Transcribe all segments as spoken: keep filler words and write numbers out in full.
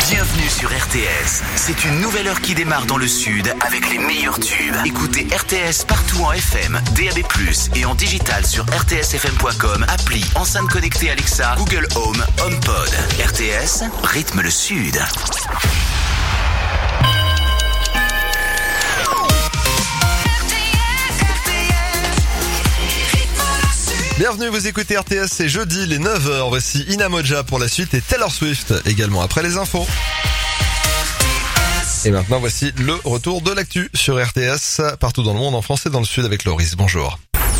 Bienvenue sur R T S. C'est une nouvelle heure qui démarre dans le sud avec les meilleurs tubes. Écoutez R T S partout en F M, D A B plus, et en digital sur r t s f m point com, appli, enceinte connectée Alexa, Google Home, HomePod. R T S, rythme le sud. Bienvenue, vous écoutez R T S, c'est jeudi, les neuf heures. Voici Ina Moja pour la suite et Taylor Swift également après les infos. Et maintenant, voici le retour de l'actu sur R T S, partout dans le monde, en France et dans le sud avec Loris. Bonjour.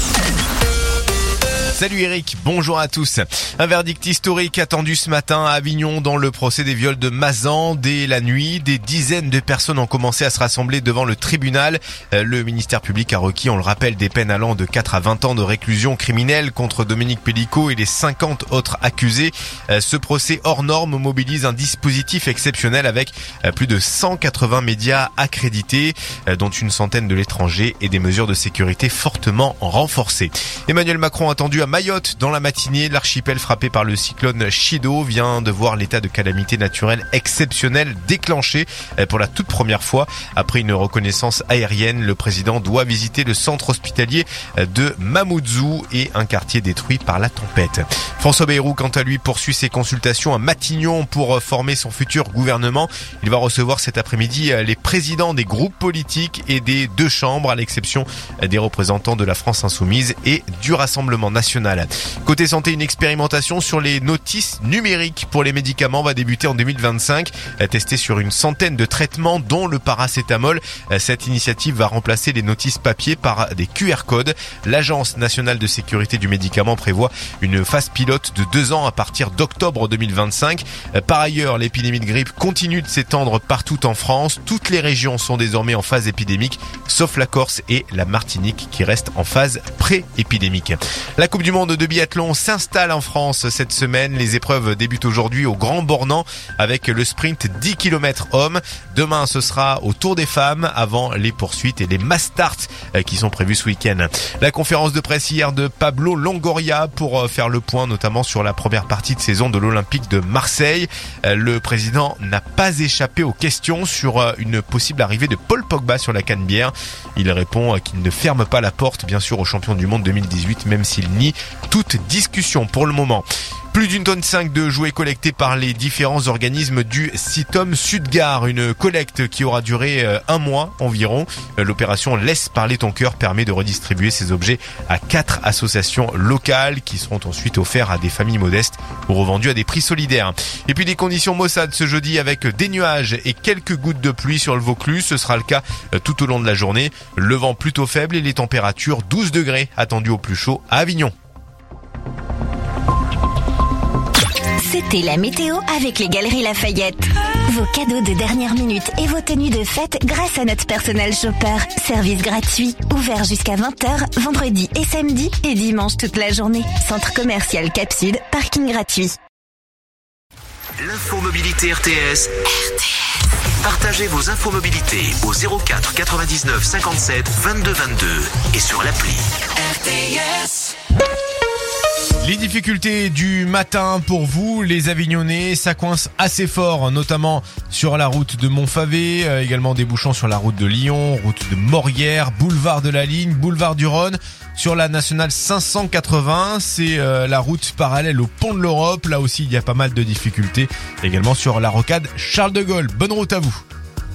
Salut Eric, bonjour à tous. Un verdict historique attendu ce matin à Avignon dans le procès des viols de Mazan. Dès la nuit, des dizaines de personnes ont commencé à se rassembler devant le tribunal. Le ministère public a requis, on le rappelle, des peines allant de quatre à vingt ans de réclusion criminelle contre Dominique Pellicot et les cinquante autres accusés. Ce procès hors norme mobilise un dispositif exceptionnel avec plus de cent quatre-vingts médias accrédités, dont une centaine de l'étranger et des mesures de sécurité fortement renforcées. Emmanuel Macron attendu à Mayotte dans la matinée. L'archipel frappé par le cyclone Chido vient de voir l'état de calamité naturelle exceptionnel déclenché pour la toute première fois. Après une reconnaissance aérienne, le président doit visiter le centre hospitalier de Mamoudzou et un quartier détruit par la tempête. François Bayrou, quant à lui, poursuit ses consultations à Matignon pour former son futur gouvernement. Il va recevoir cet après-midi les présidents des groupes politiques et des deux chambres, à l'exception des représentants de la France Insoumise et du Rassemblement national. Côté santé, une expérimentation sur les notices numériques pour les médicaments va débuter en deux mille vingt-cinq, testée sur une centaine de traitements dont le paracétamol. Cette initiative va remplacer les notices papier par des Q R codes. L'Agence nationale de sécurité du médicament prévoit une phase pilote de deux ans à partir d'octobre deux mille vingt-cinq. Par ailleurs, l'épidémie de grippe continue de s'étendre partout en France. Toutes les régions sont désormais en phase épidémique, sauf la Corse et la Martinique qui restent en phase pré-épidémique. La Coupe du monde de biathlon s'installe en France cette semaine. Les épreuves débutent aujourd'hui au Grand Bornand avec le sprint dix kilomètres hommes. Demain, ce sera au Tour des femmes avant les poursuites et les mass starts qui sont prévus ce week-end. La conférence de presse hier de Pablo Longoria pour faire le point notamment sur la première partie de saison de l'Olympique de Marseille. Le président n'a pas échappé aux questions sur une possible arrivée de Paul Pogba sur la Canebière. Il répond qu'il ne ferme pas la porte, bien sûr, au champion du monde deux mille dix-huit, même s'il nie toute discussion pour le moment. Plus d'une tonne cinq de jouets collectés par les différents organismes du Citom Sudgard, une collecte qui aura duré un mois environ. L'opération Laisse parler ton cœur permet de redistribuer ces objets à quatre associations locales qui seront ensuite offerts à des familles modestes ou revendus à des prix solidaires. Et puis des conditions maussades ce jeudi avec des nuages et quelques gouttes de pluie sur le Vaucluse. Ce sera le cas tout au long de la journée. Le vent plutôt faible et les températures douze degrés attendues au plus chaud à Avignon. C'était la météo avec les Galeries Lafayette. Vos cadeaux de dernière minute et vos tenues de fête grâce à notre personnel shopper. Service gratuit, ouvert jusqu'à vingt heures, vendredi et samedi et dimanche toute la journée. Centre commercial Cap Sud, parking gratuit. L'info mobilité R T S. R T S. Partagez vos infos mobilité au zéro quatre quatre-vingt-dix-neuf cinquante-sept vingt-deux vingt-deux et sur l'appli. R T S. Les difficultés du matin pour vous, les Avignonnais, ça coince assez fort, notamment sur la route de Montfavet, euh, également des bouchons sur la route de Lyon, route de Morières, boulevard de la Ligne, boulevard du Rhône. Sur la nationale cinq cent quatre-vingts, c'est euh, la route parallèle au pont de l'Europe. Là aussi, il y a pas mal de difficultés. Également sur la rocade Charles de Gaulle. Bonne route à vous.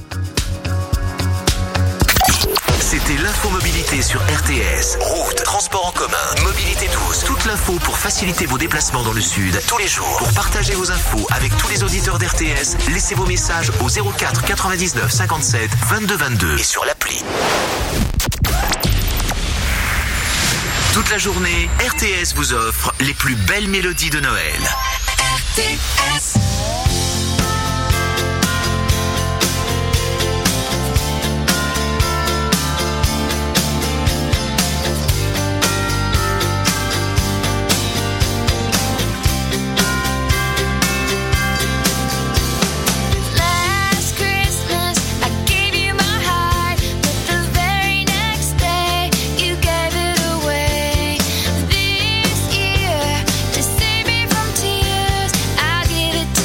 C'était l'infomobilité sur R T S. Route, transport en commun, mobilité douce. Toute l'info pour faciliter vos déplacements dans le sud tous les jours. Pour partager vos infos avec tous les auditeurs d'R T S, laissez vos messages au zéro quatre quatre-vingt-dix-neuf cinquante-sept vingt-deux vingt-deux et sur l'appli. Toute la journée, R T S vous offre les plus belles mélodies de Noël. R T S. This year, to save me from tears, I give it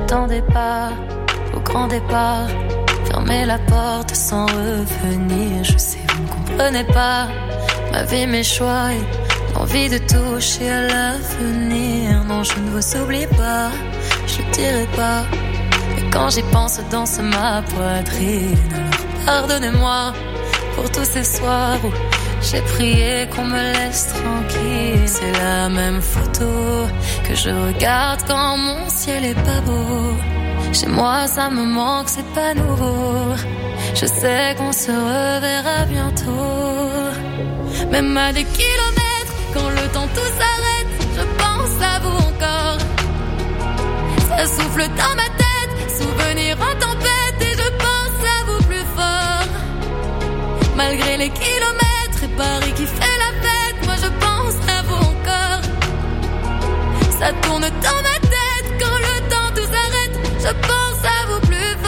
m'attendais pas au grand départ. Fermer la porte sans revenir. Je sais, vous ne comprenez pas ma vie, mes choix et l'envie de toucher à l'avenir. Non, je ne vous oublie pas, je le dirai pas. Mais quand j'y pense, danse ma poitrine. Alors pardonnez-moi pour tous ces soirs où j'ai prié qu'on me laisse tranquille. C'est la même photo que je regarde quand mon ciel est pas beau. Chez moi ça me manque, c'est pas nouveau. Je sais qu'on se reverra bientôt. Même à des kilomètres, quand le temps tout s'arrête, je pense à vous encore. Ça souffle dans ma tête, souvenir en tempête, et je pense à vous plus fort. Malgré les kilomètres et Paris qui fait la fête, moi je pense à vous encore. Ça tourne dans ma tête, quand le temps tout s'arrête, je pense à vous plus fort.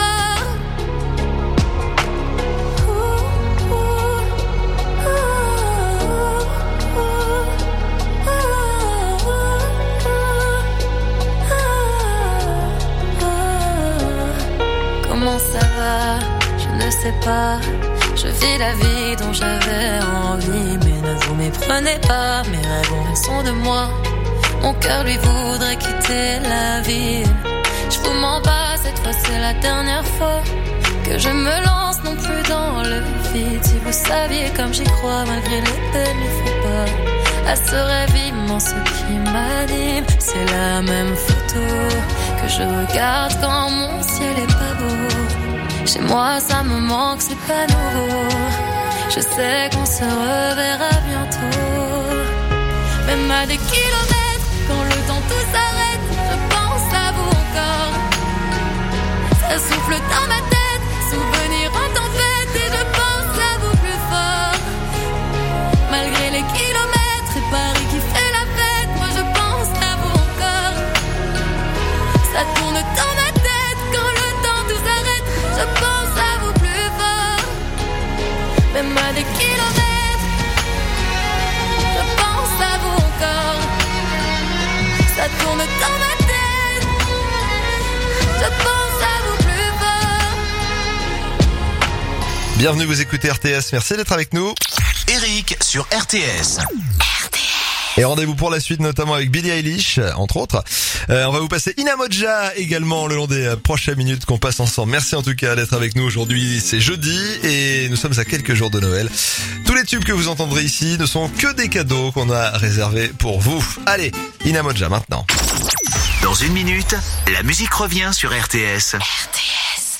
Comment ça va? Je ne sais pas. Je vis la vie dont j'avais envie, mais ne vous méprenez pas, mes rêves ont raison de moi. Mon cœur lui voudrait quitter la ville. Je vous mens pas, cette fois c'est la dernière fois que je me lance non plus dans le vide. Si vous saviez comme j'y crois, malgré les peines, il faut pas à ce rêve immense qui m'anime. C'est la même photo que je regarde quand mon ciel est pas beau. Chez moi ça me manque, c'est pas nouveau. Je sais qu'on se reverra bientôt. Même à des kilomètres, quand le temps tout s'arrête, je pense à vous encore. Ça souffle dans ma tête, souvenir en tempête, et je pense à vous plus fort. Malgré les kilomètres et Paris qui fait la fête, moi je pense à vous encore. Ça tourne dans ma tête, quand le temps tout s'arrête, je pense à vous plus fort. Même à des kilomètres, je pense à vous encore. Ça tourne dans ma tête, je pense à vous plus fort. Bienvenue, vous écoutez R T S, merci d'être avec nous. Eric sur R T S. Et rendez-vous pour la suite, notamment avec Billie Eilish, entre autres. Euh, on va vous passer Inamoja également le long des prochaines minutes qu'on passe ensemble. Merci en tout cas d'être avec nous aujourd'hui. C'est jeudi et nous sommes à quelques jours de Noël. Tous les tubes que vous entendrez ici ne sont que des cadeaux qu'on a réservés pour vous. Allez, Inamoja maintenant. Dans une minute, la musique revient sur R T S. R T S.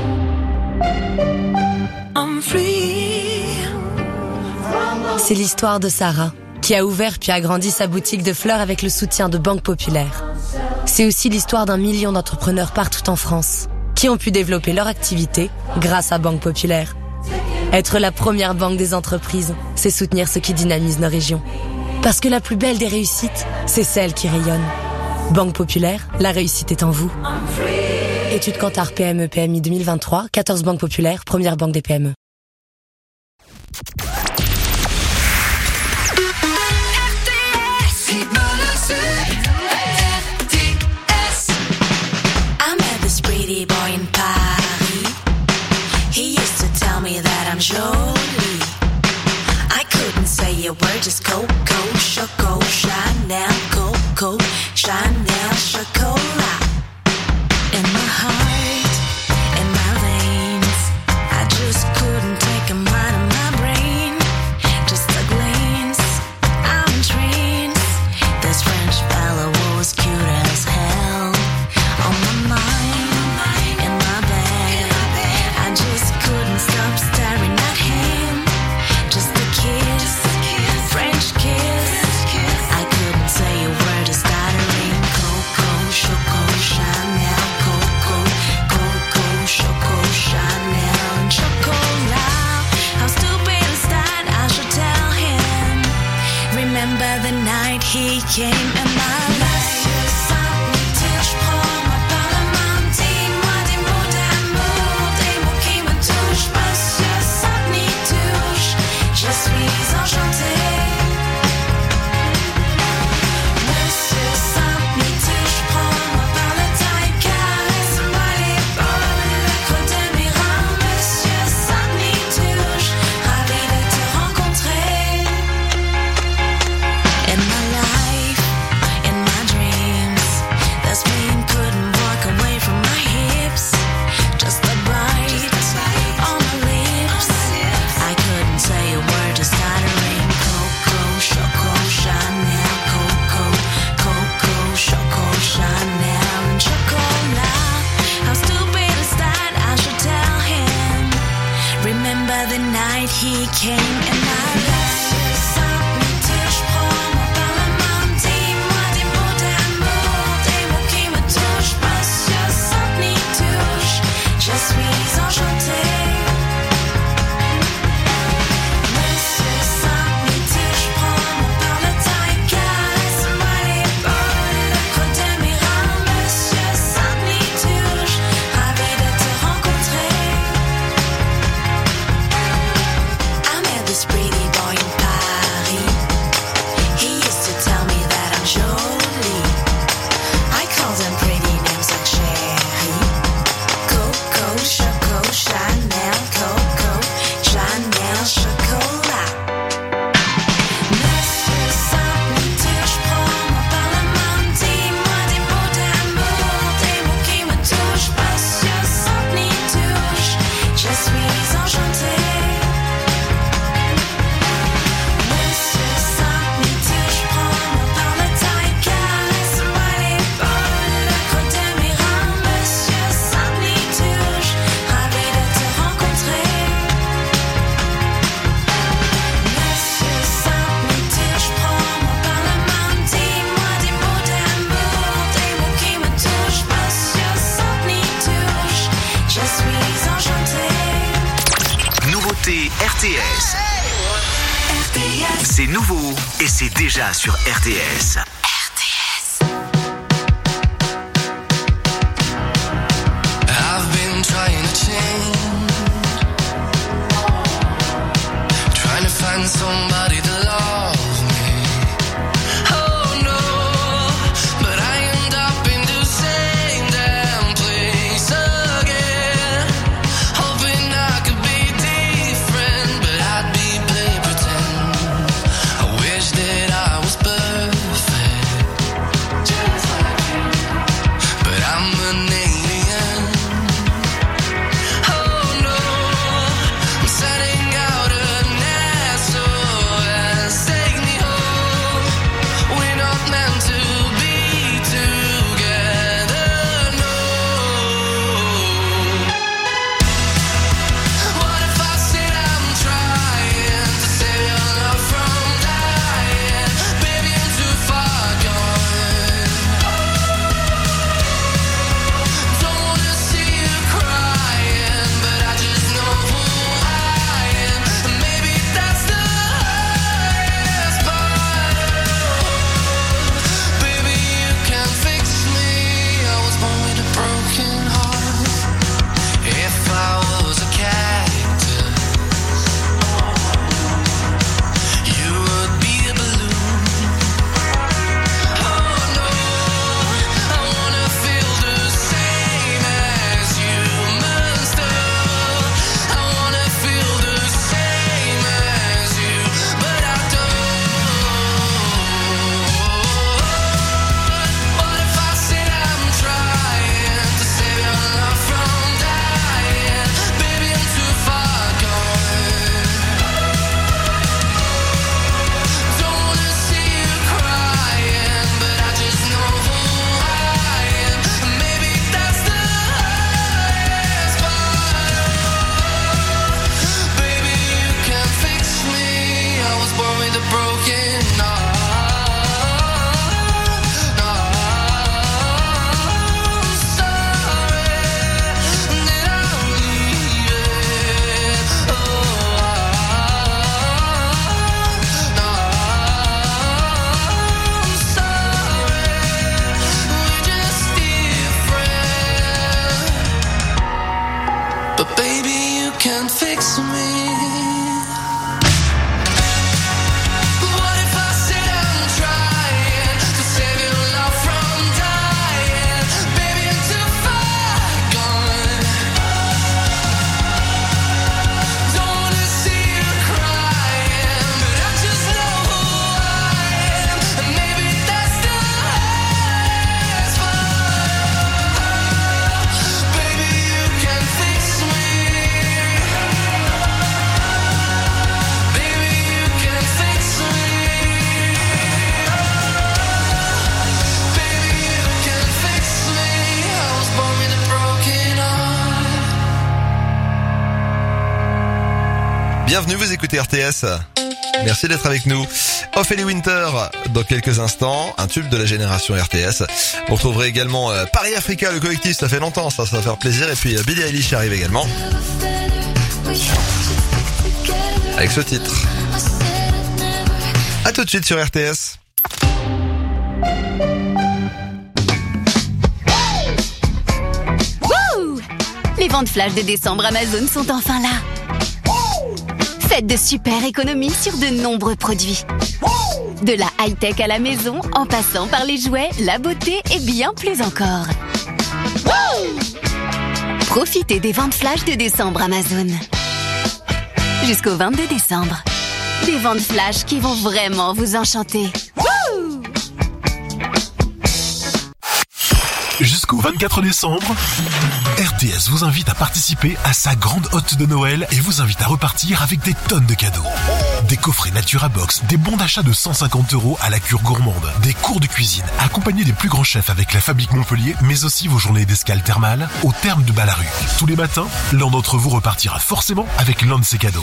I'm free. C'est l'histoire de Sarah, qui a ouvert puis agrandi sa boutique de fleurs avec le soutien de Banque Populaire. C'est aussi l'histoire d'un million d'entrepreneurs partout en France, qui ont pu développer leur activité grâce à Banque Populaire. Être la première banque des entreprises, c'est soutenir ce qui dynamise nos régions. Parce que la plus belle des réussites, c'est celle qui rayonne. Banque Populaire, la réussite est en vous. Étude Kantar P M E P M I deux mille vingt-trois, quatorze Banque Populaire, première banque des P M E. Pretty boy in Paris. He used to tell me that I'm jolie. I couldn't say a word, just Coco, Choco, Chanel, Coco, Chanel, Chocolat. In my heart, in my veins, I just couldn't take him out of my brain. Just a glance, I'm in trance. This French fella was cute as hell. On my mind, in my bed, I just couldn't stop staring at him. Just a kiss, French kiss. I couldn't say a word, just stuttering. Coco, Choco, Chanel, Coco, Coco, Choco, Chanel, and Chocolat. How stupid is that? I should tell him. Remember the night he came in my life. Je suis enchantée. Monsieur Saint-Nitouche, prends-moi par la taille car C'est nouveau et c'est déjà sur R T S. R T S. I've been trying to change, trying to find somebody to love me. Oh no, but I end up in the same damn place again, hoping I could be different, but I'd be play pretend. I wish that I was perfect, just like you, but I'm an alien. Oh no, I'm setting out an S O S, take me home. We're not meant to be together, no. What if I said I'm trying to save your love from dying? Baby, I'm too far gone. Don't wanna see you crying, but I just know who I am. And maybe that's the hardest part. Baby, you can fix me. I was born with a broken heart. If I was a cactus, you would be a balloon. Oh no, I wanna feel the same as you must have. I wanna feel the same as you, but I don't. What if I said I'm trying to save your love from dying? Baby, I'm too far gone. Don't wanna see you crying, but I just know who I am. And maybe that's the hardest part. Baby, you can fix me. I was born with a broken heart. I'm sorry that I'm leaving. Oh, I'm sorry, we're just different. But baby, you can fix me. What if I said I'm trying to save your love from dying? Baby, I'm too far gone. Don't wanna see you crying, but I just know who I am. And maybe that's the hardest part. Baby, you can fix me. Baby, you can fix me. Baby, you can fix me. I was born with a broken heart. Bienvenue, vous écoutez R T S. Merci d'être avec nous. Ophélie Winter, dans quelques instants, un tube de la génération R T S. Vous retrouverez également euh, Paris Africa, le collectif, ça fait longtemps, ça, ça va faire plaisir. Et puis euh, Billie Eilish arrive également, avec ce titre. À tout de suite sur R T S. Wouh! Les ventes flash de décembre Amazon sont enfin là. Faites de super économies sur de nombreux produits. De la high-tech à la maison, en passant par les jouets, la beauté et bien plus encore. Profitez des ventes flash de décembre Amazon. Jusqu'au vingt-deux décembre. Des ventes flash qui vont vraiment vous enchanter. Jusqu'au vingt-quatre décembre, R T S vous invite à participer à sa grande hotte de Noël et vous invite à repartir avec des tonnes de cadeaux. Des coffrets Naturabox, des bons d'achat de cent cinquante euros à la cure gourmande, des cours de cuisine, accompagnés des plus grands chefs avec la Fabrique Montpellier, mais aussi vos journées d'escale thermale au terme de Ballaruc. Tous les matins, l'un d'entre vous repartira forcément avec l'un de ces cadeaux.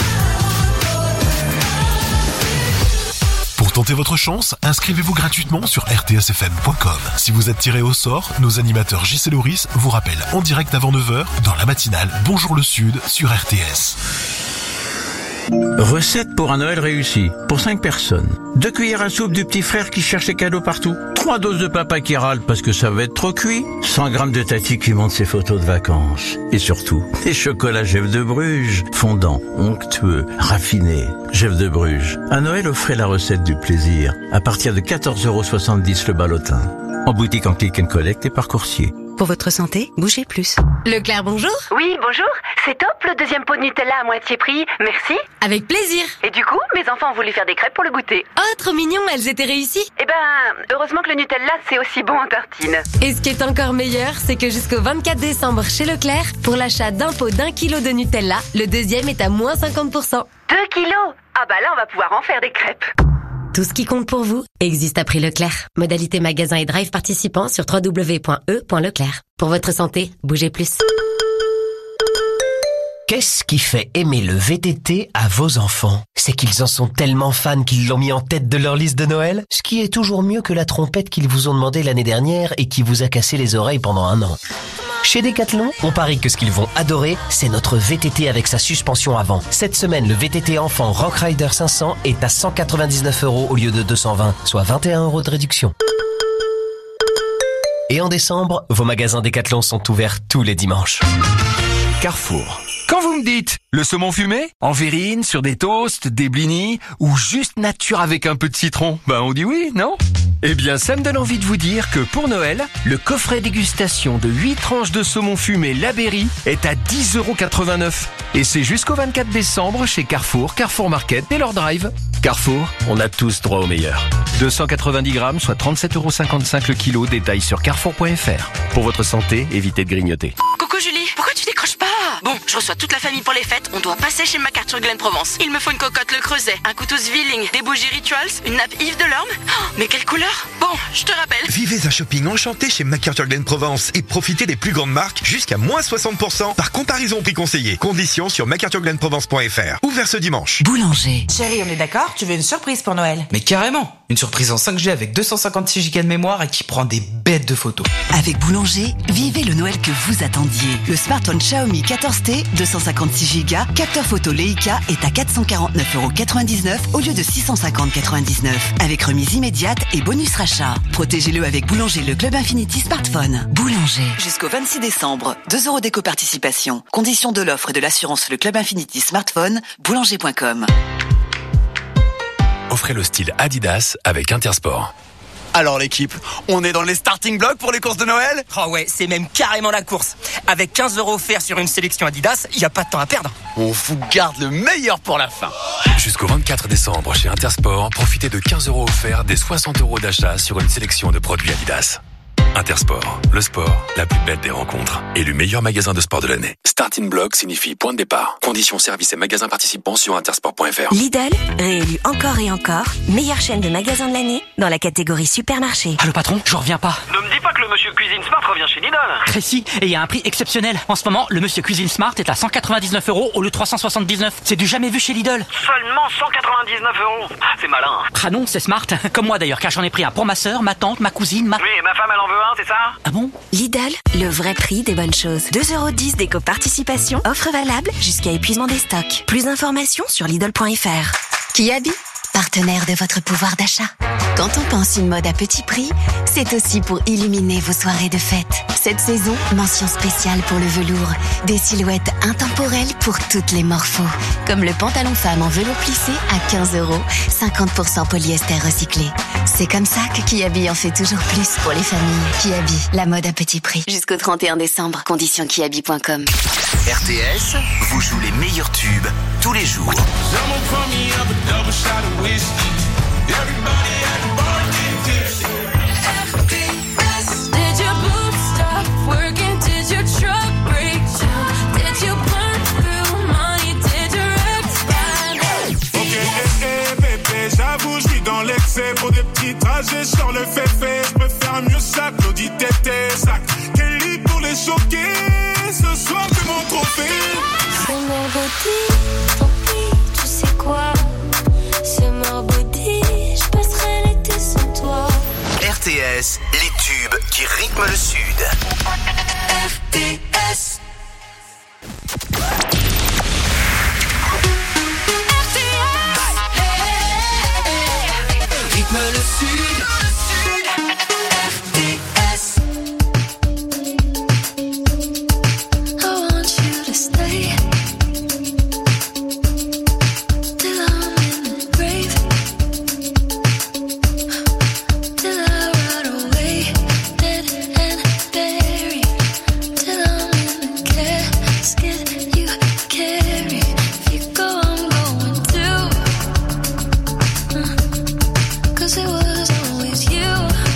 Pour tenter votre chance, inscrivez-vous gratuitement sur r t s f m point com. Si vous êtes tiré au sort, nos animateurs J C Loris vous rappellent en direct avant neuf heures dans la matinale Bonjour le Sud sur R T S. Recette pour un Noël réussi, pour cinq personnes. Deux cuillères à soupe du petit frère qui cherche les cadeaux partout. Trois doses de papa qui râle parce que ça va être trop cuit. cent grammes de tati qui monte ses photos de vacances. Et surtout, des chocolats Gev de Bruges. Fondants, onctueux, raffinés. Gev de Bruges. À Noël, offrez la recette du plaisir. À partir de quatorze euros soixante-dix le ballotin. En boutique, en click and collect et par coursier. Pour votre santé, bougez plus. Leclerc, bonjour. Oui, bonjour. C'est top le deuxième pot de Nutella à moitié prix. Merci. Avec plaisir. Et du coup, mes enfants ont voulu faire des crêpes pour le goûter. Oh, trop mignon, elles étaient réussies. Eh ben, heureusement que le Nutella, c'est aussi bon en tartine. Et ce qui est encore meilleur, c'est que jusqu'au vingt-quatre décembre chez Leclerc, pour l'achat d'un pot d'un kilo de Nutella, le deuxième est à moins cinquante pour cent. Deux kilos. Ah bah là, on va pouvoir en faire des crêpes. Tout ce qui compte pour vous existe à prix Leclerc. Modalité magasin et drive participants sur w w w point e point leclerc. Pour votre santé, bougez plus. Qu'est-ce qui fait aimer le V T T à vos enfants? C'est qu'ils en sont tellement fans qu'ils l'ont mis en tête de leur liste de Noël, ce qui est toujours mieux que la trompette qu'ils vous ont demandé l'année dernière et qui vous a cassé les oreilles pendant un an. Chez Decathlon, on parie que ce qu'ils vont adorer, c'est notre V T T avec sa suspension avant. Cette semaine, le V T T enfant Rock Rider cinq cents est à cent quatre-vingt-dix-neuf euros au lieu de deux cent vingt, soit vingt et un euros de réduction. Et en décembre, vos magasins Decathlon sont ouverts tous les dimanches. Carrefour. Quand vous me dites le saumon fumé, en verrine, sur des toasts, des blinis, ou juste nature avec un peu de citron, ben on dit oui, non? Eh bien, ça me donne envie de vous dire que pour Noël, le coffret dégustation de huit tranches de saumon fumé La Berry est à dix euros quatre-vingt-neuf. Et c'est jusqu'au vingt-quatre décembre chez Carrefour, Carrefour Market et leur drive. Carrefour, on a tous droit au meilleur. deux cent quatre-vingt-dix grammes, soit trente-sept euros cinquante-cinq le kilo, détail sur carrefour point f r. Pour votre santé, évitez de grignoter. Coucou Julie, pourquoi tu décroches pas? Bon, je reçois toute la famille pour les fêtes, on doit passer chez MacArthur Glen Provence. Il me faut une cocotte Le Creuset, un couteau Zwilling, des bougies Rituals, une nappe Yves Delorme. Oh, mais quelle couleur? Bon, je te rappelle. Vivez un shopping enchanté chez MacArthur Glen Provence et profitez des plus grandes marques jusqu'à moins soixante pour cent par comparaison au prix conseillé. Conditions sur mac arthur glen provence point f r. Ouvert ce dimanche. Boulanger. Chérie, on est d'accord? Tu veux une surprise pour Noël? Mais carrément. Une surprise en cinq G avec deux cent cinquante-six gigas de mémoire et qui prend des bêtes de photos. Avec Boulanger, vivez le Noël que vous attendiez. Le smartphone Xiaomi quatorze T, deux cent cinquante-six gigas, capteur photo Leica est à quatre cent quarante-neuf euros quatre-vingt-dix-neuf au lieu de six cent cinquante euros quatre-vingt-dix-neuf. Avec remise immédiate et bonus rachat. Protégez-le avec Boulanger, le Club Infinity Smartphone. Boulanger. Jusqu'au vingt-six décembre, deux euros d'éco-participation. Conditions de l'offre et de l'assurance le Club Infinity Smartphone, boulanger point com. Offrez le style Adidas avec Intersport. Alors l'équipe, on est dans les starting blocks pour les courses de Noël? Oh ouais, c'est même carrément la course. Avec quinze euros offerts sur une sélection Adidas, il n'y a pas de temps à perdre. On vous garde le meilleur pour la fin. Jusqu'au vingt-quatre décembre chez Intersport, profitez de quinze euros offerts des soixante euros d'achat sur une sélection de produits Adidas. Intersport, le sport, la plus belle des rencontres. Et le meilleur magasin de sport de l'année. Starting block signifie point de départ. Conditions, services et magasins participants sur intersport point f r. Lidl, réélu encore et encore, meilleure chaîne de magasins de l'année dans la catégorie supermarché. Allô patron, je reviens pas. Ne me dis pas que le monsieur Cuisine Smart revient chez Lidl. Précis, et il y a un prix exceptionnel. En ce moment, le monsieur Cuisine Smart est à cent quatre-vingt-dix-neuf euros au lieu de trois cent soixante-dix-neuf. C'est du jamais vu chez Lidl. Seulement cent quatre-vingt-dix-neuf euros. C'est malin. Ah non, c'est smart. Comme moi d'ailleurs, car j'en ai pris un pour ma sœur, ma tante, ma cousine, ma... Oui, et ma femme elle en veut un, c'est ça? Ah bon? Lidl, le vrai prix des bonnes choses. deux euros dix d'éco-participation, offre valable jusqu'à épuisement des stocks. Plus d'informations sur lidl point f r. Kiabi, partenaire de votre pouvoir d'achat. Quand on pense une mode à petit prix, c'est aussi pour illuminer vos soirées de fête. Cette saison, mention spéciale pour le velours. Des silhouettes intemporelles pour toutes les morphos. Comme le pantalon femme en velours plissé à quinze euros, cinquante pour cent polyester recyclé. C'est comme ça que Kiabi en fait toujours plus pour les familles. Kiabi, la mode à petit prix. Jusqu'au trente et un décembre, conditions kiabi point com. R T S vous joue les meilleurs tubes tous les jours. J'avoue, je suis dans l'excès pour des petits trajets sur le fait-fait. Je préfère mieux ça, Claudie Tété, sac Kelly pour les choquer. Ce soir, c'est mon trophée. C'est Marbody, tant pis, tu sais quoi? C'est Marbody, je passerai l'été sans toi. R T S, les tubes qui rythment le Sud. R T S. R rythme le sud. R T S. I want you to stay till I'm in the grave, till I rot away, dead and buried, till I'm in the casket you carry. If you go, I'm going too, uh, 'cause it was always you.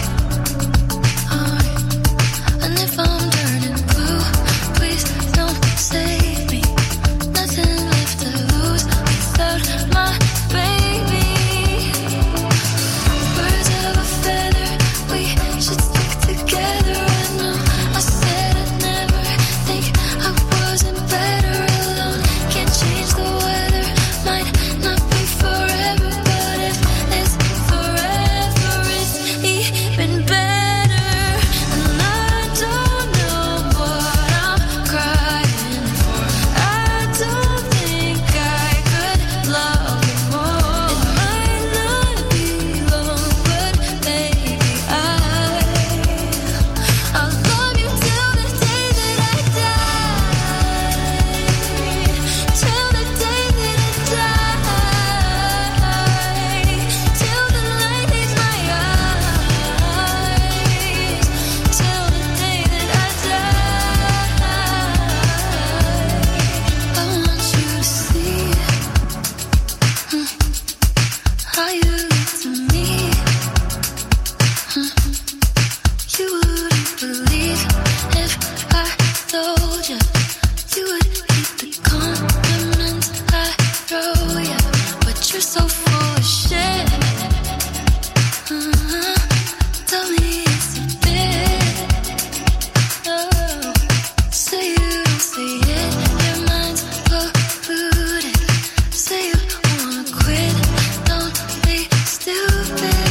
Uh, and if I'm turning blue, please don't save me. Nothing left to lose without my baby. Birds of a feather, we should stick together. I know I said I'd never think I wasn't better alone. Can't change the weather, might not be forever, but if it's forever, it's even better. And I don't know what I'm crying for. I don't think I could love you more. It might not be long, but baby, I, I'll love you till the day that I die. Till the day that I die. Till the light leaves my eyes. Till the day that I die. I want you to see mm, how you look to me. Mm, You wouldn't believe if I told you. You would hate the compliments I throw you, but you're so full of shit. Uh-huh. Tell me it's a bit. Oh, say you don't see it. Your mind's polluted. Say you wanna quit. Don't be stupid.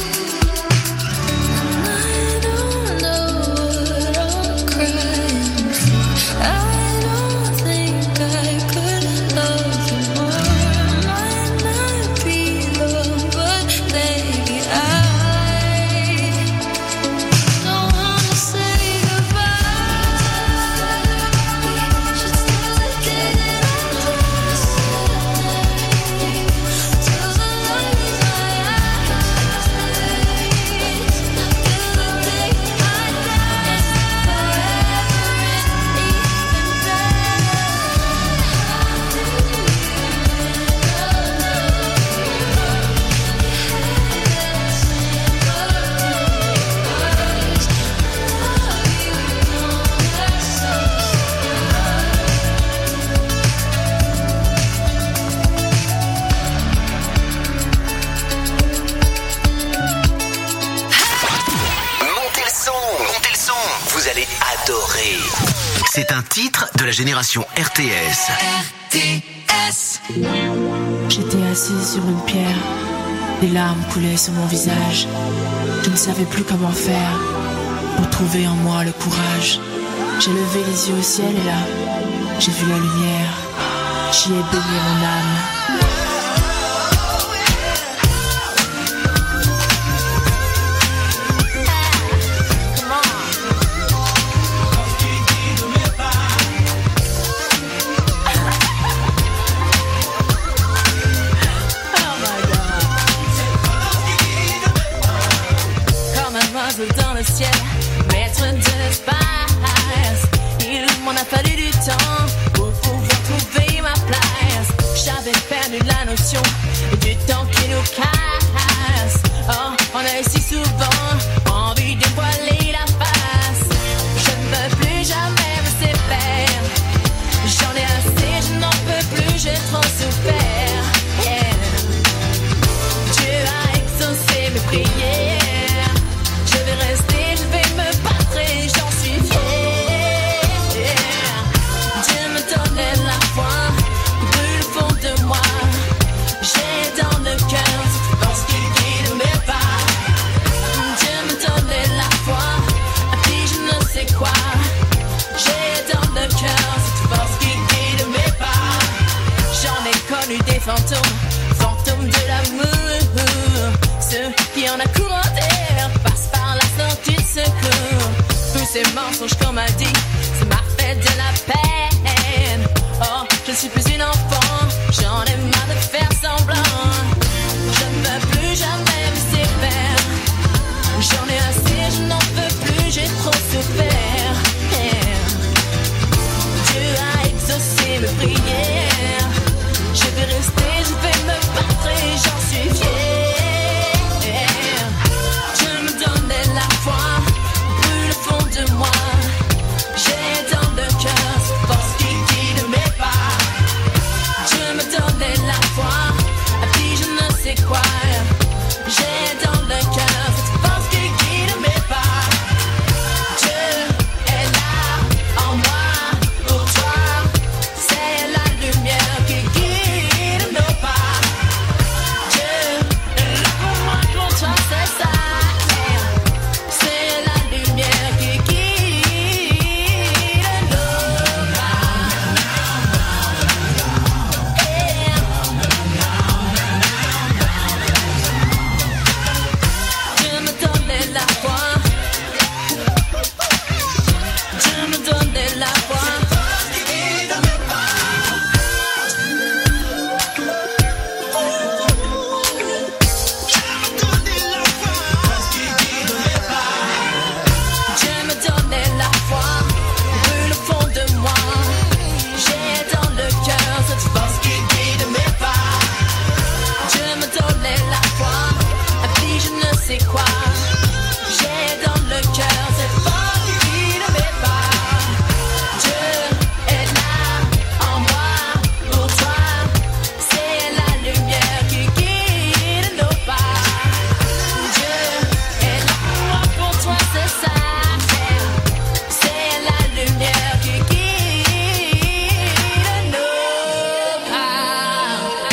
And I don't know what I'm crying for. I don't think I could love you more. Might not be long, but baby, I don't wanna say goodbye. We should still the day that I die. Till the light leaves my eyes. Till the day I die. Forever Montez le son, montez le son. Vous allez adorer. C'est un titre de la génération R T S. R T S. J'étais assise sur une pierre, des larmes coulaient sur mon visage. Je ne savais plus comment faire pour trouver en moi le courage. J'ai levé les yeux au ciel et là, j'ai vu la lumière. J'y ai baigné mon âme. Comme un oiseau dans le ciel, maître de l'espace. Il m'en a fallu du temps pour pouvoir trouver ma place. J'avais perdu la notion du temps qui nous casse. Oh, on a si souvent envie de voiler la face. Je ne veux plus jamais me séparer. J'en ai assez, je n'en peux plus, j'ai trop souffert. Yeah. Dieu a exaucé mes prières. Je vais rester, je vais me battre et j'en suis fier. Dieu me donnait la foi, il brûle au fond de moi. J'ai dans le cœur cette force qui guide mes pas. Dieu me donnait la foi, a dit je ne sais quoi. J'ai dans le cœur cette force qui guide mes pas. J'en ai connu des fantômes, fantômes de l'amour, ceux qui qui en a courant d'air passe par la sortie de secours. Tous ces mensonges qu'on m'a dit, ça m'a fait de la peine. Oh, je ne suis plus une enfant, j'en ai marre de faire semblant. Je ne veux plus jamais me séparer. J'en ai assez, je n'en peux plus, j'ai trop souffert. Dieu a exaucé mes prières. Je vais rester, je vais me battre et j'en suis fière. Je me donnais la foi, plus le fond de moi. J'ai dans le cœur cette force qui guide mes pas. Je me donnais la foi, à qui je ne sais quoi. J'ai dans le cœur cette force qui guide mes pas. Dieu est là en moi, pour toi. C'est la lumière qui guide nos pas. Dieu est là pour moi, pour toi, c'est ça. C'est la lumière qui guide nos pas. Je me donnais la foi. Je me donnais la foi. Je me donnais la foi, brûle le fond de moi. J'ai dans le cœur cette force qui guide mes pas. Je me donnais la foi, à qui je ne sais quoi. J'ai dans le cœur cette force qui guide mes pas. Dieu est là en moi, pour toi. C'est la lumière qui guide nos pas. Dieu est là pour moi, pour toi, c'est ça. C'est la lumière qui guide nos pas.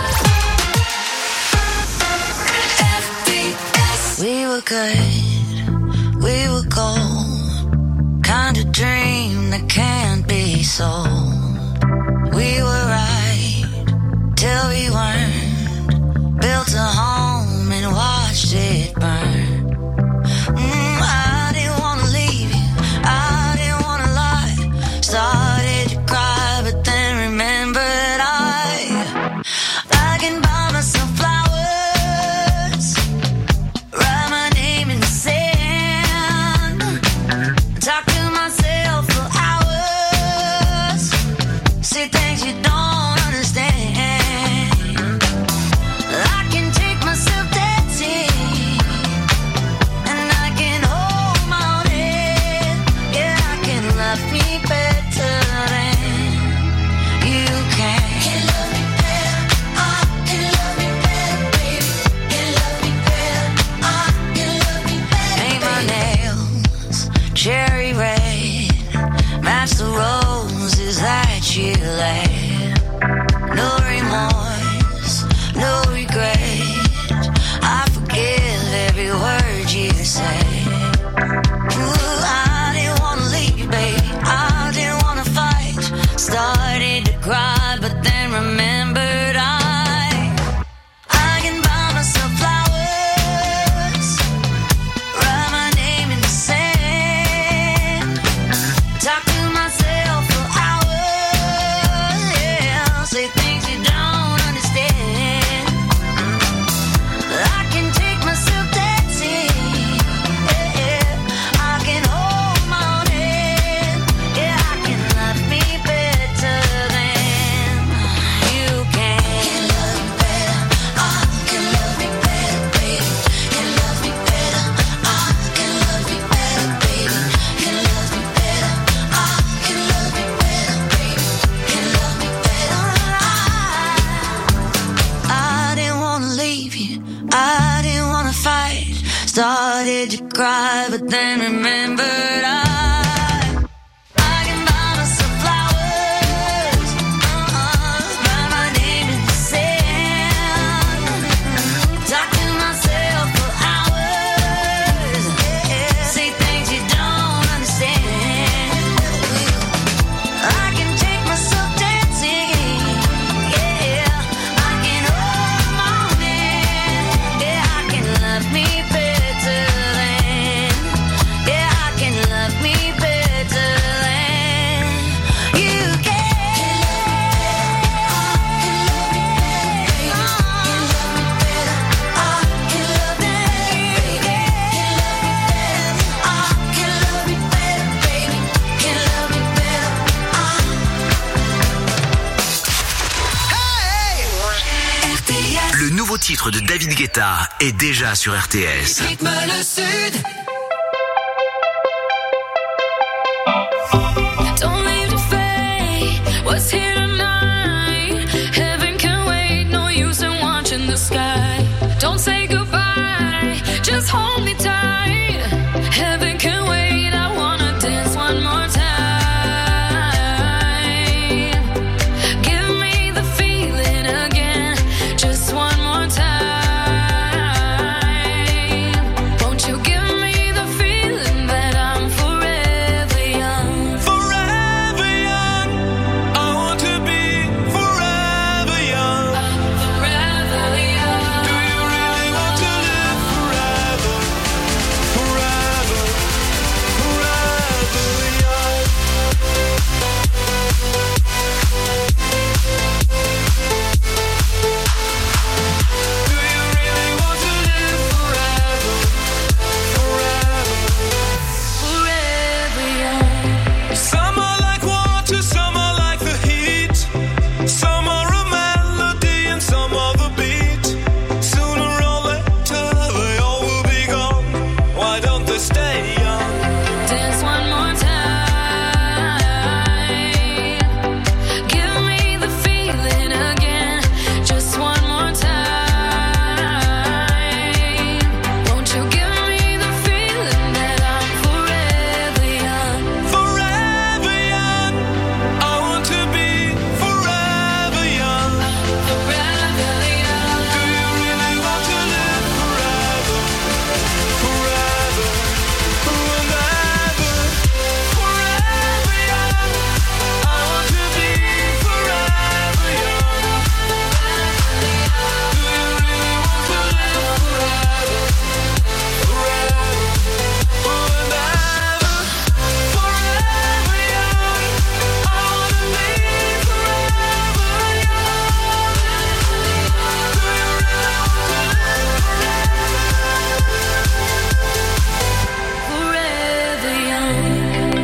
We were good, we were gold. Kind of dream that can't be sold. We were right till we weren't. Built a home and watched it burn. Mm, I didn't wanna leave you, I didn't wanna lie. Started to cry, but then remembered I I can buy myself flowers, write my name in the sand, talk to myself for hours, say things you don't understand. I can take myself dancing, and I can hold my own head. Yeah, I can love me better than you can. Can love me better, I can love me better, baby. Can love me better, I can love me better. Paint my nails cherry red, match the roses that you laid. No remorse, no regret. I forgive every word you say. Ooh, I didn't wanna leave, baby. I didn't wanna fight. Started to cry, but then remembered I I can buy myself flowers, write my name in the sand, talk to myself for hours. Yeah, say things you don't understand. I can take myself dancing. Yeah, yeah. I can hold my own head. Yeah, I can love me better than you can. Can love me better, I can love me better, baby. Can love me better, I can love me better, baby. Can love me better, I can love me better, baby. Can love me better, I I didn't wanna leave you, I didn't wanna fight. Started to cry, but then remembered I I can buy myself flowers, uh-uh, write my name in the sand, talk to myself for hours. Yeah, say things you don't understand. I can take myself dancing. Yeah, I can hold my own hand. Yeah, I can love me titre de David Guetta est déjà sur R T S. Rythme le Sud. Don't leave the fate, what's here tonight? Heaven can wait, no use in watching the sky. Don't say goodbye, just hold me tight. Heaven can wait, I wanna dance one more time. Give me the feeling again, just one more time. Won't you give me the feeling that I'm forever young? Forever young. I want to be forever young. Forever young. Do you really want to live forever? Forever, forever young. Do you really want to live forever? Forever, Forever young. some are like water, some are like the heat. Some are a melody and some are the beat. Sooner or later they all will be gone. Why don't they stay young? Dance one more time. Give me the feeling again, just one more time. Won't you give me the feeling that I'm forever young? Forever young. I want to be forever young. Forever young. Do you really want to live forever? Forever, forever, forever young. I want to be forever young. Do you really want to live forever? Forever, forever, forever young. I want to be forever Forever young.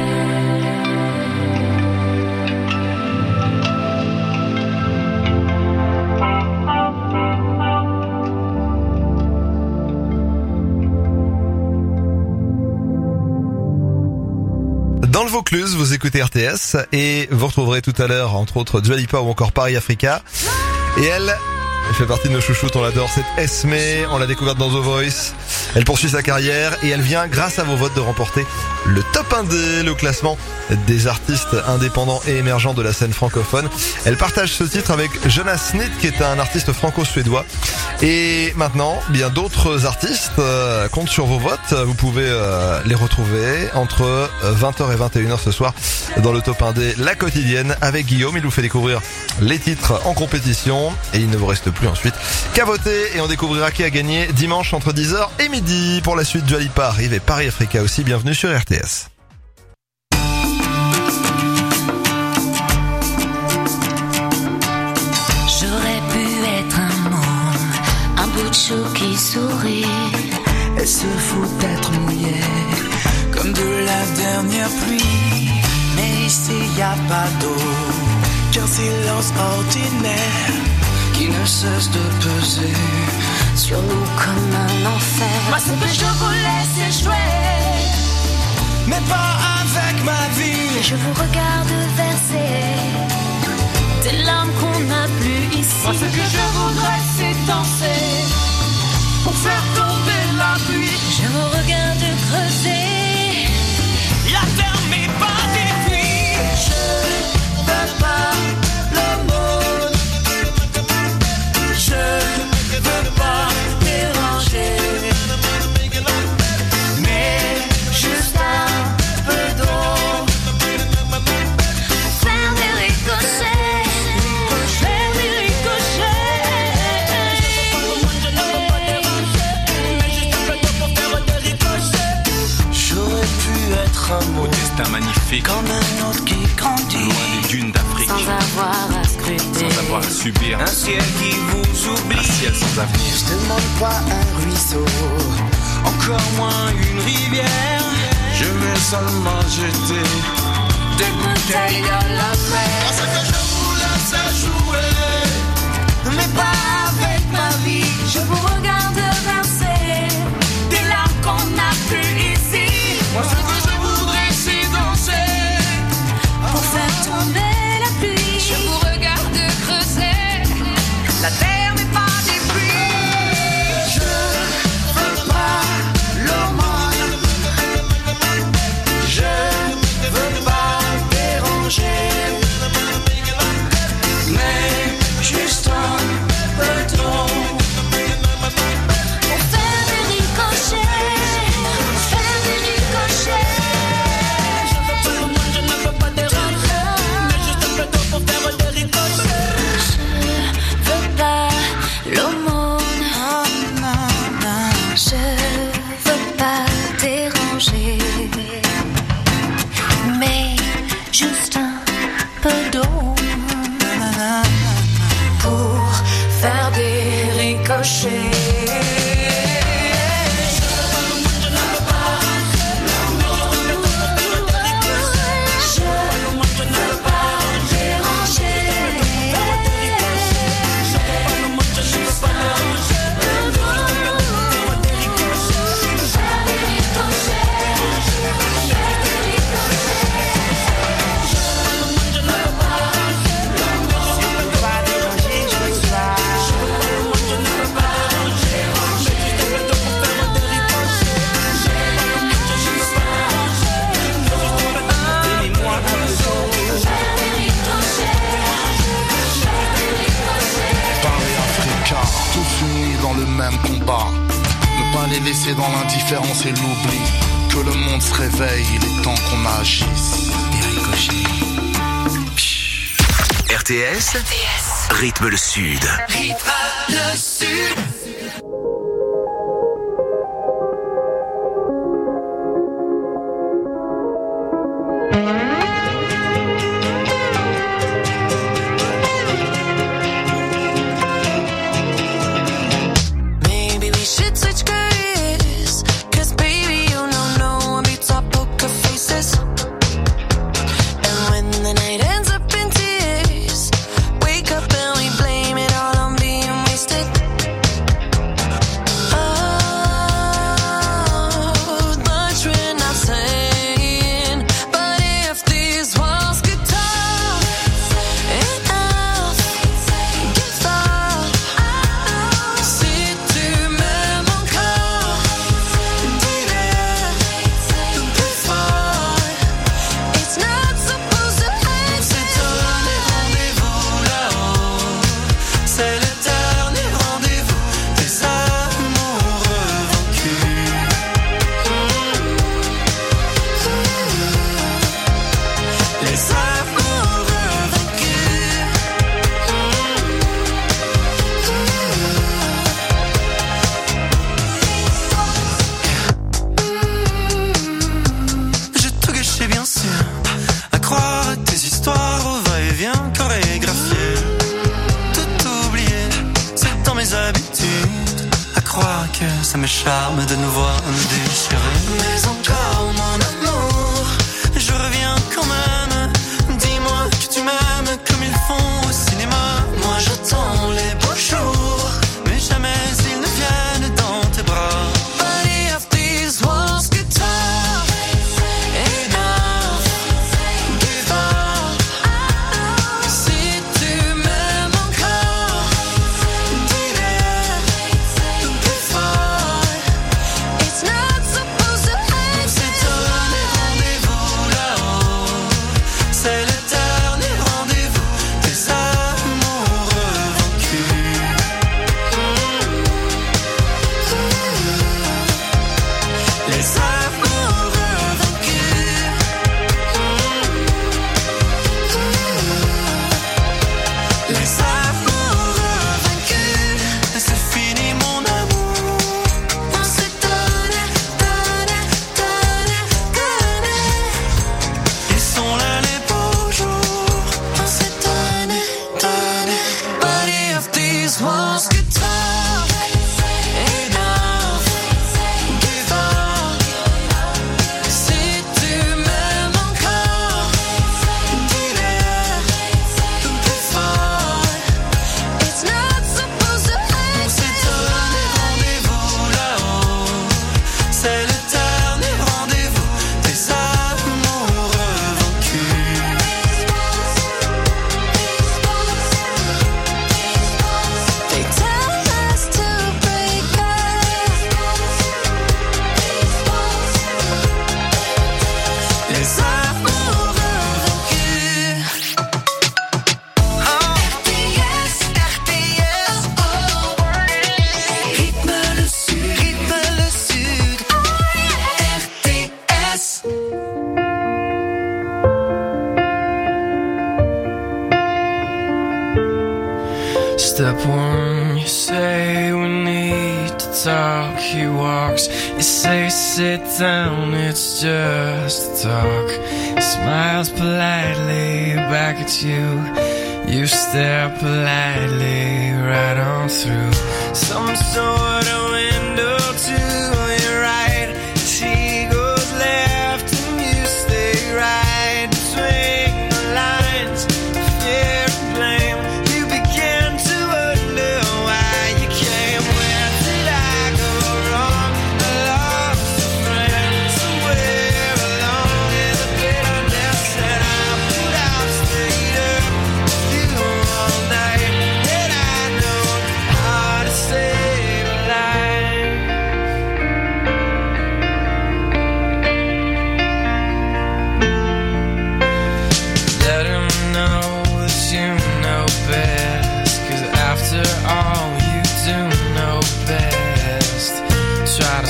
Dans le Vaucluse, vous écoutez R T S et vous retrouverez tout à l'heure, entre autres, Dua Lipa ou encore Paris Africa. Et elle, elle fait partie de nos chouchoutes, on l'adore, c'est Esme, on l'a découverte dans The Voice. Elle poursuit sa carrière et elle vient, grâce à vos votes, de remporter le top un D, le classement des artistes indépendants et émergents de la scène francophone. Elle partage ce titre avec Jonas Snitt, qui est un artiste franco-suédois. Et maintenant, bien d'autres artistes euh, comptent sur vos votes. Vous pouvez euh, les retrouver entre vingt heures et vingt et une heures ce soir dans le top un D La Quotidienne avec Guillaume. Il vous fait découvrir les titres en compétition et il ne vous reste plus ensuite qu'à voter et on découvrira qui a gagné dimanche entre dix heures et midi. Pour la suite, Dua Lipa arrive et Paris Africa aussi. Bienvenue sur R T S. J'aurais pu être un môme, un bout de chou qui sourit. Elle se fout d'être mouillée, comme de la dernière pluie. Mais ici y a pas d'eau, qu'un silence ordinaire qui ne cesse de peser sur nous comme un enfer. Moi ce que je voulais c'est jouer, mais pas avec ma vie. Je vous regarde verser des larmes qu'on n'a plus ici. Moi ce que je voudrais c'est danser pour faire tomber la pluie. Je vous regarde creuser la terre m'est pas détruite. Je veux pas l'amour, je veux pas déranger, mais juste un peu d'eau. faire des ricochets, faire des J'aurais pu être un mot, Au destin magnifique, comme un autre qui grandit, loin des dunes d'Afrique, sans avoir à scruter, sans avoir à subir un ciel qui vous oublie, un ciel sans avenir. Je demande pas un ruisseau, encore moins une rivière. Je vais seulement jeter des bouteilles à la mer. Parce que je vous laisse jouer, mais pas avec ma vie. Je pas les laisser dans l'indifférence et l'oubli. Que le monde se réveille, il est temps qu'on agisse. R T S, rythme le sud. Rythme le sud. Ça me charme de nous voir nous déchirer. Mais encore mon amour, je reviens quand même. Dis-moi que tu m'aimes comme ils font au cinéma. Moi j'attends les beaux jours, mais jamais ils ne viennent dans tes bras. But if these walls get tough, enough, give up. Si tu m'aimes encore, dis-le plus fort. It's not supposed to end. C'est donner rendez-vous là-haut. C'est le dernier rendez-vous des amoureux vaincus. Les amoureux vaincus. Les amoureux vaincus. C'est fini mon amour. On s'est donné, donné, donné, donné. Ils sont là les beaux jours. On s'est donné, donné. But if these walls get tough, enough, give up. Si tu m'aimes encore, dis-le plus fort. It's not supposed to end. On s'est donné rendez-vous là-haut. C'est le dernier rendez-vous des amoureux vaincus. They tell us to break up. Les amoureux vaincus. R T S, R T S, oh. Rythme le sud, rythme le sud. R T S. Step one, you say we need to talk. He walks, you say sit down, it's just talk. He smiles politely back at you. You stare politely right on through some sort of window to your right. She goes left and you stay right between the lines. Fear and blame. You begin to wonder why you came. Where did I go wrong? I lost a friend somewhere along in the bitterness that I put out. Stayed up with you all night, and I know how to save a life.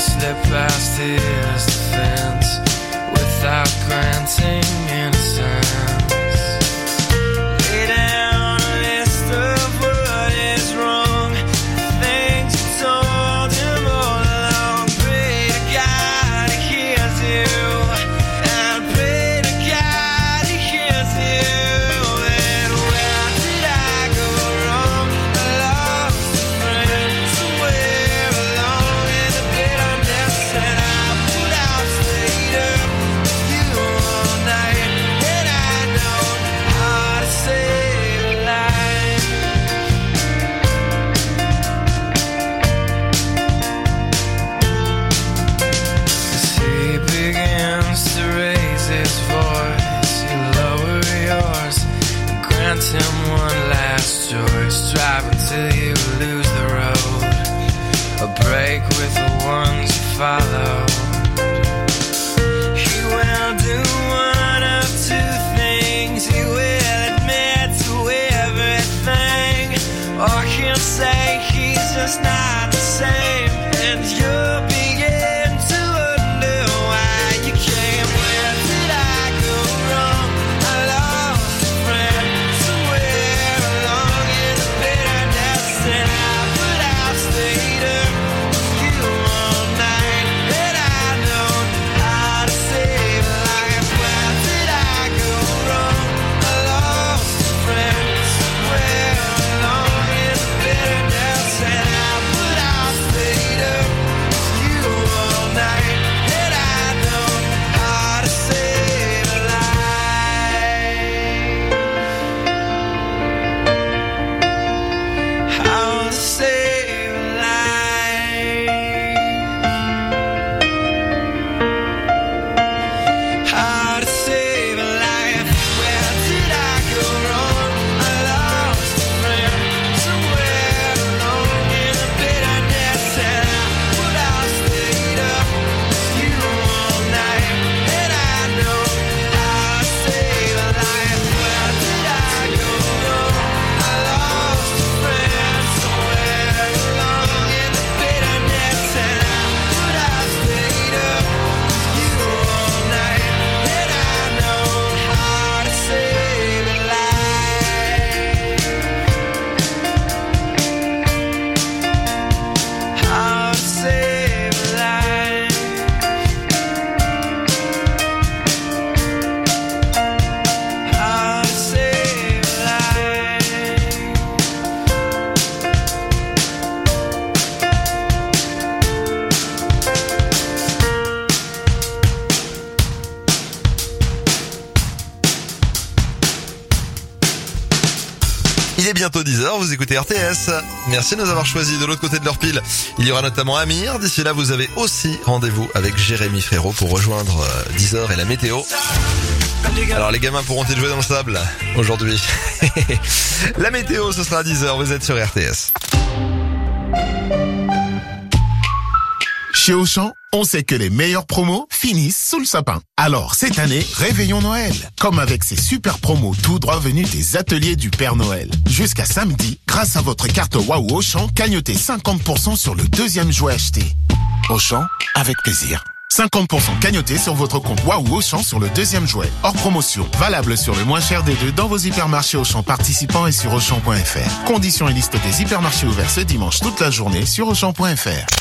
slip past his defense without granting innocence. Lay down a list of what is wrong, things you told him all along. Pray to God he hears you, and pray to God he hears you. And where did I go wrong? I lost a friend somewhere along in the bitterness, and I put out stayed up with you all night, and I know how to save a life. As he begins to raise his voice, you lower yours and grant him one last choice. Drive until you lose the road, a break with the ones you follow. He will do one of two things. He will admit to everything, or he'll say he's just not the same, and you'll begin to wonder why you came. Where did I go wrong? I lost a friend somewhere along in the bitterness, and I put out stayed up with you all night, and I know how to save a life. Where did I go wrong? I lost a friend somewhere along in the bitterness, and I put out stayed up with you all night, and I know how to save a life. How to save a life. How to save a life. Where did I go wrong? I lost a friend somewhere along in the bitterness, and I put out stayed up with you all night, and I know how to save a life. Where did I go wrong? I lost a friend somewhere along in the bitterness, and I put out stayed up with you all night, and I know how to save a life. How to save a life. How to save a life. Il est bientôt dix heures, vous écoutez R T S. Merci de nous avoir choisis. De l'autre côté de leur pile, il y aura notamment Amir. D'ici là, vous avez aussi rendez-vous avec Jérémy Frérot pour rejoindre euh, dix heures et la météo. Alors les gamins pourront-ils jouer dans le sable aujourd'hui? La météo, ce sera à dix heures, vous êtes sur R T S. Chez Auchan, on sait que les meilleures promos finissent sous le sapin. Alors, cette année, réveillons Noël. Comme avec ces super promos tout droit venus des ateliers du Père Noël. Jusqu'à samedi, grâce à votre carte Waouh Auchan, cagnotez cinquante pour cent sur le deuxième jouet acheté. Auchan, avec plaisir. cinquante pour cent cagnoté sur votre compte Waouh Auchan sur le deuxième jouet. Hors promotion. Valable sur le moins cher des deux dans vos hypermarchés Auchan participants et sur Auchan point F R. Conditions et liste des hypermarchés ouverts ce dimanche toute la journée sur Auchan point F R.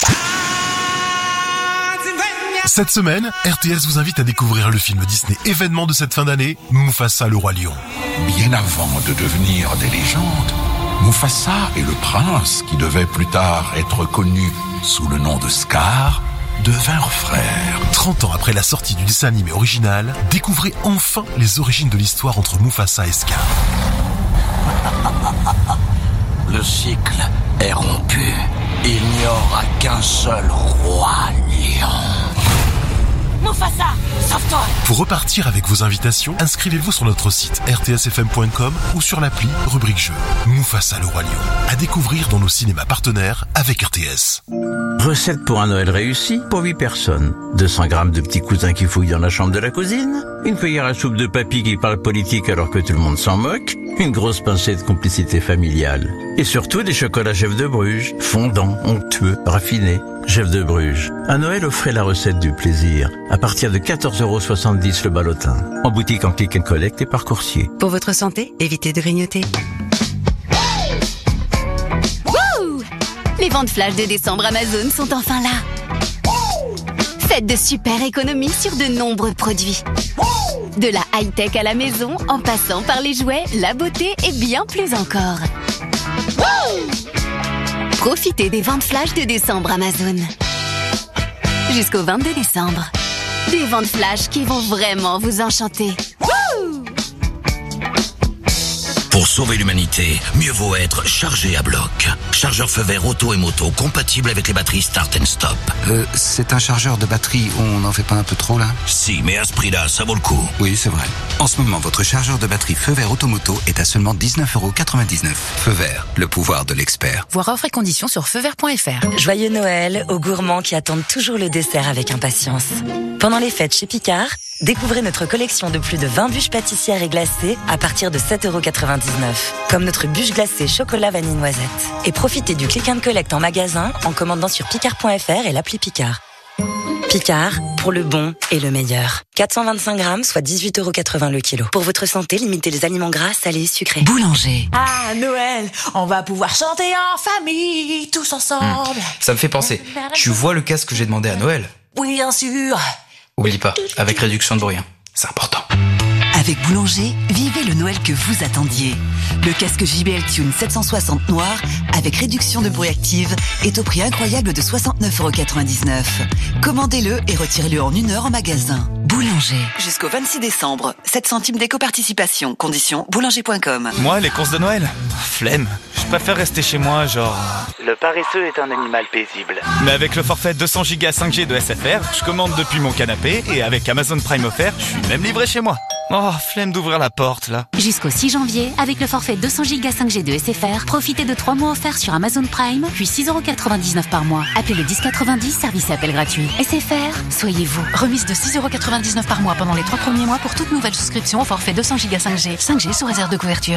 Cette semaine, R T S vous invite à découvrir le film Disney événement de cette fin d'année, Mufasa le roi lion. Bien avant de devenir des légendes, Mufasa et le prince, qui devait plus tard être connu sous le nom de Scar, devinrent frères. trente ans après la sortie du dessin animé original, découvrez enfin les origines de l'histoire entre Mufasa et Scar. Le cycle est rompu. Il n'y aura qu'un seul roi lion. Mufasa, sauve-toi! Pour repartir avec vos invitations, inscrivez-vous sur notre site r t s f m point com ou sur l'appli rubrique jeu. Mufasa le roi lion. À découvrir dans nos cinémas partenaires avec R T S. Recette pour un Noël réussi pour huit personnes. deux cents grammes de petits cousins qui fouillent dans la chambre de la cousine. Une cuillère à soupe de papy qui parle politique alors que tout le monde s'en moque. Une grosse pincée de complicité familiale. Et surtout des chocolats chefs de Bruges, fondants, onctueux, raffinés. Jeff de Bruges. À Noël, offrez la recette du plaisir. À partir de quatorze euros soixante-dix le ballotin. En boutique, en click and collect et par coursier. Pour votre santé, évitez de grignoter. Wouh! Les ventes flash de décembre Amazon sont enfin là. Faites de super économies sur de nombreux produits. De la high-tech à la maison, en passant par les jouets, la beauté et bien plus encore. Profitez des ventes flash de décembre Amazon. Jusqu'au vingt-deux décembre. Des ventes flash qui vont vraiment vous enchanter. Pour sauver l'humanité, mieux vaut être chargé à bloc. Chargeur feu vert auto et moto compatible avec les batteries Start and Stop. Euh, c'est un chargeur de batterie, on n'en fait pas un peu trop là? Si, mais à ce prix-là, ça vaut le coup. Oui, c'est vrai. En ce moment, votre chargeur de batterie feu vert automoto est à seulement dix-neuf euros quatre-vingt-dix-neuf. Feu vert, le pouvoir de l'expert. Voir offres et conditions sur feu vert point f r. Joyeux Noël aux gourmands qui attendent toujours le dessert avec impatience. Pendant les fêtes chez Picard, découvrez notre collection de plus de vingt bûches pâtissières et glacées à partir de sept euros quatre-vingt-dix-neuf. Comme notre bûche glacée chocolat vanille noisette. Et profitez du click and collect en magasin en commandant sur picard point f r et l'appli Picard. Picard, pour le bon et le meilleur. quatre cent vingt-cinq grammes, soit dix-huit euros quatre-vingts le kilo. Pour votre santé, limitez les aliments gras, salés et sucrés. Boulanger. Ah, Noël, on va pouvoir chanter en famille, tous ensemble. Mmh. Ça me fait penser. Tu vois le casque que j'ai demandé à Noël? Oui, bien sûr. Oublie pas, avec réduction de bruit. Hein. C'est important. Avec Boulanger, vivez le Noël que vous attendiez. Le casque J B L Tune sept cent soixante noir, avec réduction de bruit active, est au prix incroyable de soixante-neuf euros quatre-vingt-dix-neuf. Commandez-le et retirez-le en une heure en magasin. Boulanger. Jusqu'au vingt-six décembre, sept centimes d'éco-participation. Conditions boulanger point com. Moi, les courses de Noël, flemme. Je préfère rester chez moi, genre... Le paresseux est un animal paisible. Mais avec le forfait deux cents giga cinq G de S F R, je commande depuis mon canapé et avec Amazon Prime offert, je suis même livré chez moi. Oh, flemme d'ouvrir la porte, là. Jusqu'au six janvier, avec le forfait deux cents giga cinq G de S F R, profitez de trois mois offerts sur Amazon Prime, puis six euros quatre-vingt-dix-neuf par mois. Appelez le dix quatre-vingt-dix, service et appel gratuit. S F R, soyez vous. Remise de six euros quatre-vingt-dix-neuf par mois pendant les trois premiers mois pour toute nouvelle souscription au forfait deux cents giga cinq G. cinq G sous réserve de couverture.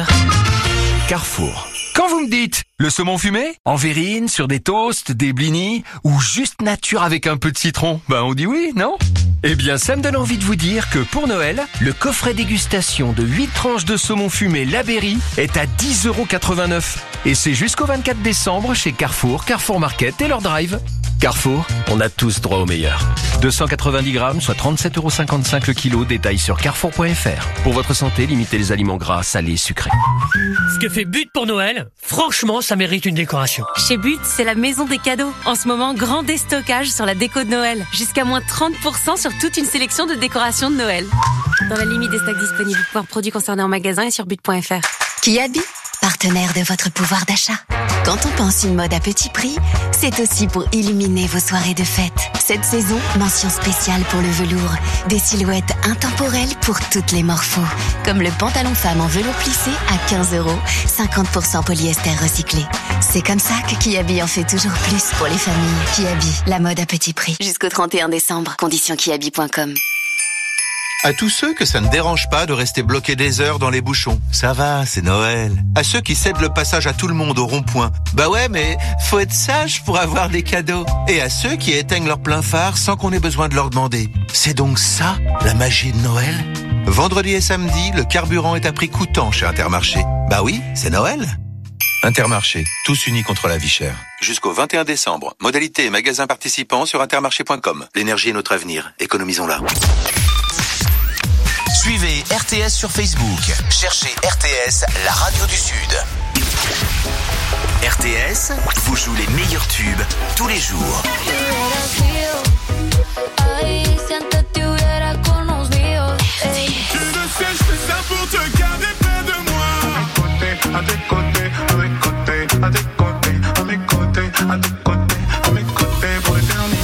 Carrefour. Quand vous me dites le saumon fumé, en verrine, sur des toasts, des blinis, ou juste nature avec un peu de citron, ben on dit oui, non? Eh bien, ça me donne envie de vous dire que pour Noël, le coffret dégustation de huit tranches de saumon fumé La Berry est à dix euros quatre-vingt-neuf. Et c'est jusqu'au vingt-quatre décembre chez Carrefour, Carrefour Market et leur drive. Carrefour, on a tous droit au meilleur. deux cent quatre-vingt-dix grammes, soit trente-sept euros cinquante-cinq le kilo, détail sur carrefour point f r. Pour votre santé, limitez les aliments gras, salés, sucrés. Ce que fait But pour Noël, franchement, ça mérite une décoration. Chez But, c'est la maison des cadeaux. En ce moment, grand déstockage sur la déco de Noël. Jusqu'à moins trente pour cent sur toute une sélection de décorations de Noël. Dans la limite des stocks disponibles, pour produits concernés en magasin et sur but point f r. Kiabi, partenaire de votre pouvoir d'achat. Quand on pense une mode à petit prix, c'est aussi pour illuminer vos soirées de fête. Cette saison, mention spéciale pour le velours. Des silhouettes intemporelles pour toutes les morphos. Comme le pantalon femme en velours plissé à quinze euros, cinquante pour cent polyester recyclé. C'est comme ça que Kiabi en fait toujours plus pour les familles. Kiabi, la mode à petit prix. Jusqu'au trente et un décembre. Conditions kiabi point com. À tous ceux que ça ne dérange pas de rester bloqués des heures dans les bouchons. Ça va, c'est Noël. À ceux qui cèdent le passage à tout le monde au rond-point. Bah ouais, mais faut être sage pour avoir des cadeaux. Et à ceux qui éteignent leur plein phare sans qu'on ait besoin de leur demander. C'est donc ça, la magie de Noël? Vendredi et samedi, le carburant est à prix coûtant chez Intermarché. Bah oui, c'est Noël. Intermarché, tous unis contre la vie chère. Jusqu'au vingt et un décembre. Modalité et magasins participants sur intermarché point com. L'énergie est notre avenir. Économisons-la. Suivez R T S sur Facebook. Cherchez R T S, la radio du Sud. R T S vous joue les meilleurs tubes tous les jours. Tu le sais, je fais ça pour te garder près de moi. À tes côtés, à tes côtés, à tes côtés, à mes côtés, à tes côtés, à mes côtés pour l'éternité.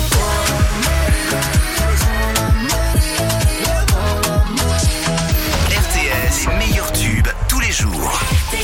Les meilleurs tubes tous les jours.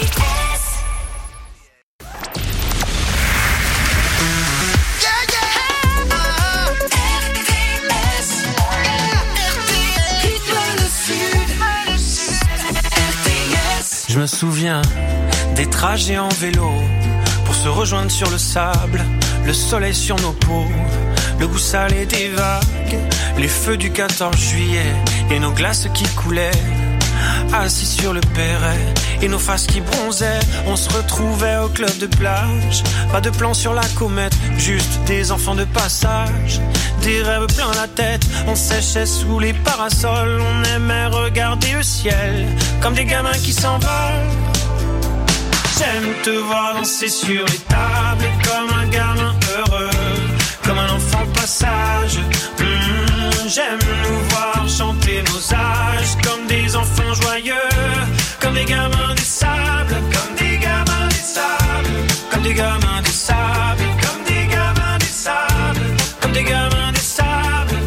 Je me souviens des trajets en vélo pour se rejoindre sur le sable, le soleil sur nos peaux, le goût salé des vagues, les feux du quatorze juillet et nos glaces qui coulaient. Assis sur le perret et nos faces qui bronzaient, on se retrouvait au club de plage. Pas de plan sur la comète, juste des enfants de passage. Des rêves plein la tête, on séchait sous les parasols. On aimait regarder le ciel comme des gamins qui s'envolent. J'aime te voir danser sur les tables comme un gamin heureux, comme un enfant passage. Mmh, j'aime nous voir chanter nos âges comme des enfants joyeux, comme des gamins des sables, comme des gamins des sables, comme des gamins des sables, comme des gamins des sables, comme des gamins des sables.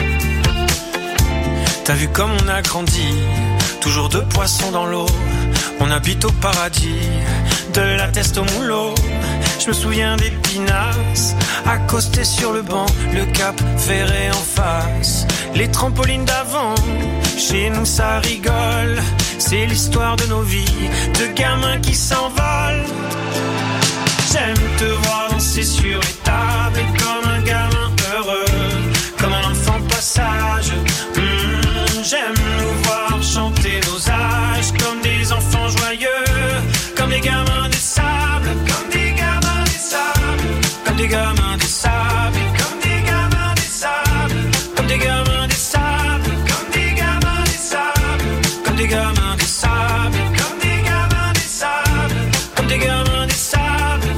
T'as vu comme on a grandi, toujours deux poissons dans l'eau. On habite au paradis, de la teste au moulot. Je me souviens des pinasses, accostés sur le banc, le cap ferré en face, les trampolines d'avant. Chez nous ça rigole, c'est l'histoire de nos vies, de gamins qui s'envolent. J'aime te voir danser sur les tables comme un gamin heureux, comme un enfant passage. Mmh, j'aime nous voir chanter nos âges comme des enfants joyeux, comme des gamins des sables, comme des gamins des sables, comme des gamins des sables, comme des gamins des sables, comme des gamins des sables, comme des gamins des sables, comme des gamins des sables, comme des gamins des sables, comme des gamins des sables.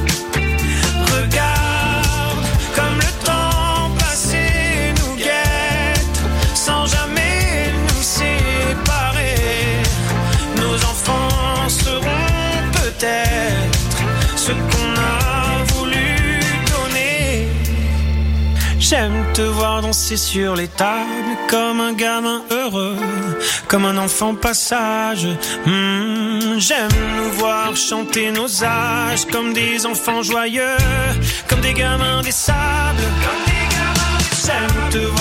Regarde comme le temps passé nous guette, sans jamais nous séparer. Nos enfants seront peut-être ce qu'on a voulu donner. J'aime te voir danser sur les tables comme un gamin heureux, comme un enfant passage. Mmh, j'aime nous voir chanter nos âges comme des enfants joyeux, comme des gamins des sables, comme des gamins des sables. J'aime te